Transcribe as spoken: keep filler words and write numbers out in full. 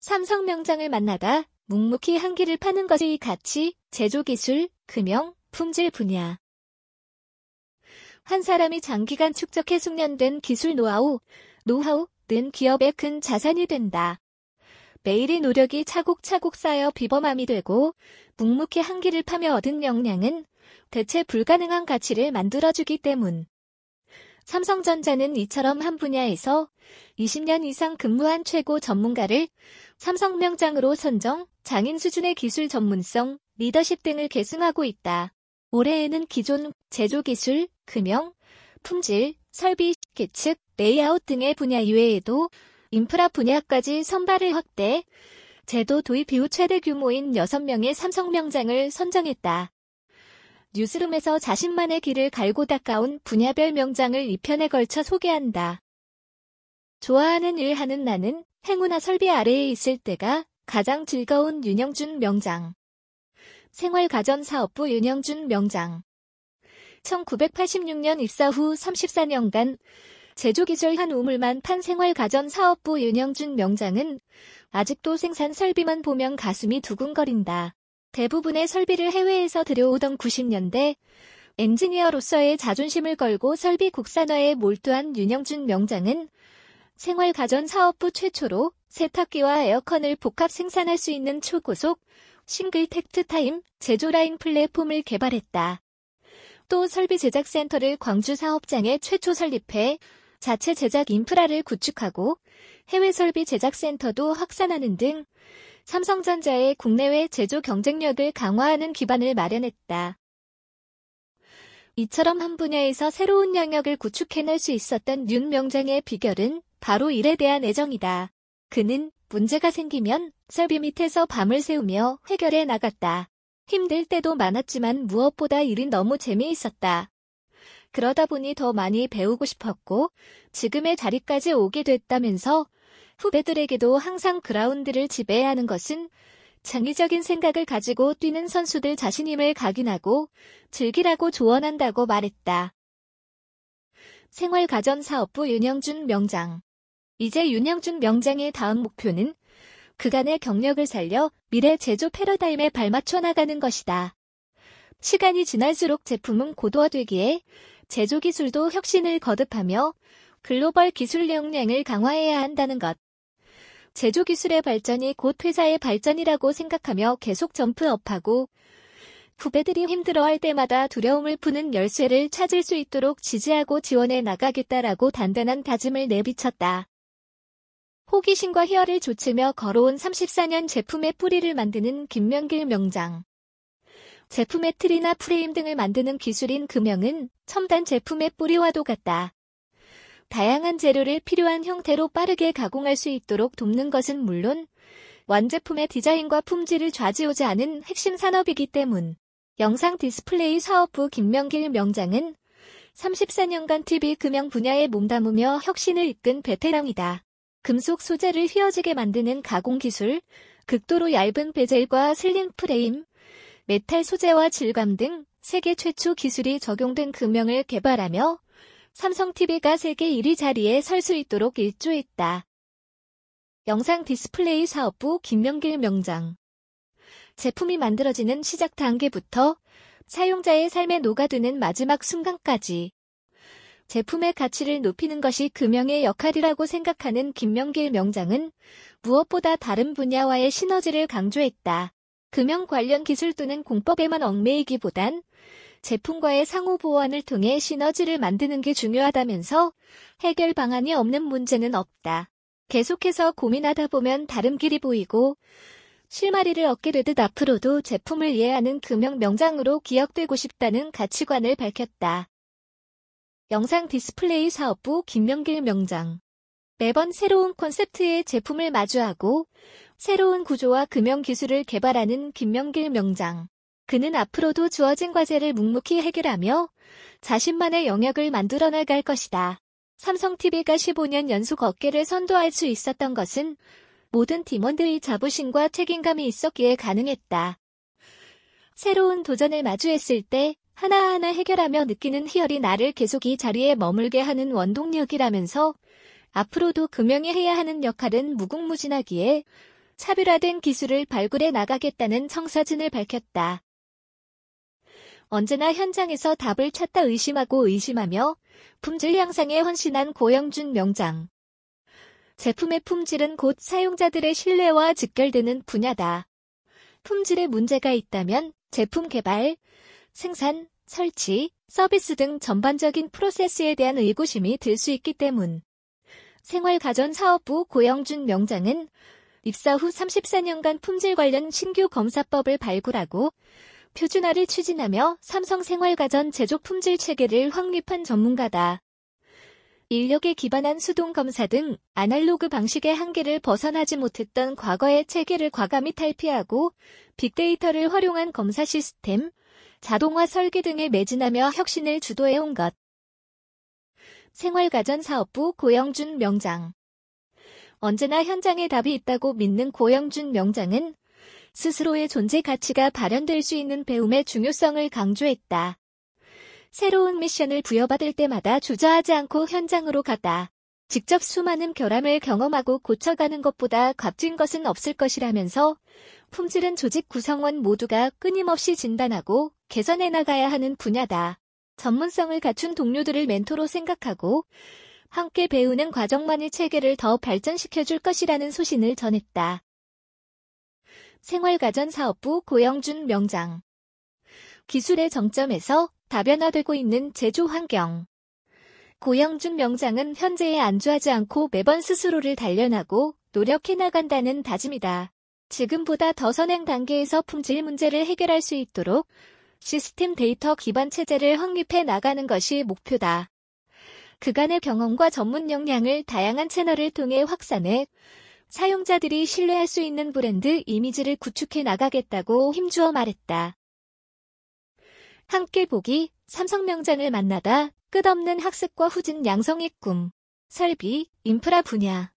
삼성명장을 만나다 묵묵히 한 길을 파는 것이 가치, 제조기술, 금형, 품질 분야. 한 사람이 장기간 축적해 숙련된 기술 노하우, 노하우는 기업의 큰 자산이 된다. 매일의 노력이 차곡차곡 쌓여 비범함이 되고 묵묵히 한 길을 파며 얻은 역량은 대체 불가능한 가치를 만들어주기 때문. 삼성전자는 이처럼 한 분야에서 이십 년 이상 근무한 최고 전문가를 삼성명장으로 선정, 장인 수준의 기술 전문성, 리더십 등을 계승하고 있다. 올해에는 기존 제조기술, 금형, 품질, 설비, 계측, 레이아웃 등의 분야 이외에도 인프라 분야까지 선발을 확대, 제도 도입 이후 최대 규모인 여섯 명의 삼성명장을 선정했다. 뉴스룸에서 자신만의 길을 갈고 닦아온 분야별 명장을 이 편에 걸쳐 소개한다. 좋아하는 일 하는 나는 행운아 설비 아래에 있을 때가 가장 즐거운 윤영준 명장. 생활가전사업부 윤영준 명장. 천구백팔십육 년 입사 후 삼십사 년간 제조기술 한 우물만 판 생활가전사업부 윤영준 명장은 아직도 생산 설비만 보면 가슴이 두근거린다. 대부분의 설비를 해외에서 들여오던 구십 년대 엔지니어로서의 자존심을 걸고 설비 국산화에 몰두한 윤영준 명장은 생활가전사업부 최초로 세탁기와 에어컨을 복합 생산할 수 있는 초고속 싱글 텍트타임 제조라인 플랫폼을 개발했다. 또 설비 제작센터를 광주 사업장에 최초 설립해 자체 제작 인프라를 구축하고 해외 설비 제작센터도 확산하는 등 삼성전자의 국내외 제조 경쟁력을 강화하는 기반을 마련했다. 이처럼 한 분야에서 새로운 영역을 구축해낼 수 있었던 윤 명장의 비결은 바로 일에 대한 애정이다. 그는 문제가 생기면 설비 밑에서 밤을 새우며 해결해 나갔다. 힘들 때도 많았지만 무엇보다 일은 너무 재미있었다. 그러다 보니 더 많이 배우고 싶었고 지금의 자리까지 오게 됐다면서 후배들에게도 항상 그라운드를 지배하는 것은 창의적인 생각을 가지고 뛰는 선수들 자신임을 각인하고 즐기라고 조언한다고 말했다. 생활가전사업부 윤영준 명장. 이제 윤영준 명장의 다음 목표는 그간의 경력을 살려 미래 제조 패러다임에 발맞춰 나가는 것이다. 시간이 지날수록 제품은 고도화되기에 제조기술도 혁신을 거듭하며 글로벌 기술 역량을 강화해야 한다는 것. 제조기술의 발전이 곧 회사의 발전이라고 생각하며 계속 점프업하고 후배들이 힘들어할 때마다 두려움을 푸는 열쇠를 찾을 수 있도록 지지하고 지원해 나가겠다라고 단단한 다짐을 내비쳤다. 호기심과 희열을 좇으며 걸어온 삼십사 년 제품의 뿌리를 만드는 김명길 명장. 제품의 틀이나 프레임 등을 만드는 기술인 금형은 첨단 제품의 뿌리와도 같다. 다양한 재료를 필요한 형태로 빠르게 가공할 수 있도록 돕는 것은 물론 완제품의 디자인과 품질을 좌지우지하는 핵심 산업이기 때문. 영상 디스플레이 사업부 김명길 명장은 삼십사 년간 티비 금형 분야에 몸담으며 혁신을 이끈 베테랑이다. 금속 소재를 휘어지게 만드는 가공기술, 극도로 얇은 베젤과 슬림 프레임, 메탈 소재와 질감 등 세계 최초 기술이 적용된 금형을 개발하며 삼성티비가 세계 일 위 자리에 설 수 있도록 일조했다. 영상 디스플레이 사업부 김명길 명장. 제품이 만들어지는 시작 단계부터 사용자의 삶에 녹아드는 마지막 순간까지 제품의 가치를 높이는 것이 금형의 역할이라고 생각하는 김명길 명장은 무엇보다 다른 분야와의 시너지를 강조했다. 금형 관련 기술 또는 공법에만 얽매이기보단 제품과의 상호 보완을 통해 시너지를 만드는 게 중요하다면서 해결 방안이 없는 문제는 없다. 계속해서 고민하다 보면 다른 길이 보이고 실마리를 얻게 되듯 앞으로도 제품을 이해하는 금형 명장으로 기억되고 싶다는 가치관을 밝혔다. 영상 디스플레이 사업부 김명길 명장. 매번 새로운 콘셉트의 제품을 마주하고 새로운 구조와 금형 기술을 개발하는 김명길 명장. 그는 앞으로도 주어진 과제를 묵묵히 해결하며 자신만의 영역을 만들어 나갈 것이다. 삼성티비가 십오 년 연속 어깨를 선도할 수 있었던 것은 모든 팀원들의 자부심과 책임감이 있었기에 가능했다. 새로운 도전을 마주했을 때 하나하나 해결하며 느끼는 희열이 나를 계속 이 자리에 머물게 하는 원동력이라면서 앞으로도 금형이 해야 하는 역할은 무궁무진하기에 차별화된 기술을 발굴해 나가겠다는 청사진을 밝혔다. 언제나 현장에서 답을 찾다 의심하고 의심하며 품질 향상에 헌신한 고영준 명장. 제품의 품질은 곧 사용자들의 신뢰와 직결되는 분야다. 품질에 문제가 있다면 제품 개발, 생산, 설치, 서비스 등 전반적인 프로세스에 대한 의구심이 들 수 있기 때문. 생활가전사업부 고영준 명장은 입사 후 삼십사 년간 품질 관련 신규 검사법을 발굴하고 표준화를 추진하며 삼성 생활가전 제조 품질 체계를 확립한 전문가다. 인력에 기반한 수동 검사 등 아날로그 방식의 한계를 벗어나지 못했던 과거의 체계를 과감히 탈피하고 빅데이터를 활용한 검사 시스템, 자동화 설계 등에 매진하며 혁신을 주도해온 것. 생활가전사업부 고영준 명장. 언제나 현장에 답이 있다고 믿는 고영준 명장은 스스로의 존재 가치가 발현될 수 있는 배움의 중요성을 강조했다. 새로운 미션을 부여받을 때마다 주저하지 않고 현장으로 갔다. 직접 수많은 결함을 경험하고 고쳐가는 것보다 값진 것은 없을 것이라면서 품질은 조직 구성원 모두가 끊임없이 진단하고 개선해 나가야 하는 분야다. 전문성을 갖춘 동료들을 멘토로 생각하고 함께 배우는 과정만이 체계를 더 발전시켜줄 것이라는 소신을 전했다. 생활가전사업부 고영준 명장. 기술의 정점에서 다변화되고 있는 제조 환경. 고영준 명장은 현재에 안주하지 않고 매번 스스로를 단련하고 노력해 나간다는 다짐이다. 지금보다 더 선행 단계에서 품질 문제를 해결할 수 있도록 시스템 데이터 기반 체제를 확립해 나가는 것이 목표다. 그간의 경험과 전문 역량을 다양한 채널을 통해 확산해 사용자들이 신뢰할 수 있는 브랜드 이미지를 구축해 나가겠다고 힘주어 말했다. 함께 보기 삼성 명장을 만나다 끝없는 학습과 후진 양성의 꿈. 설비, 인프라 분야.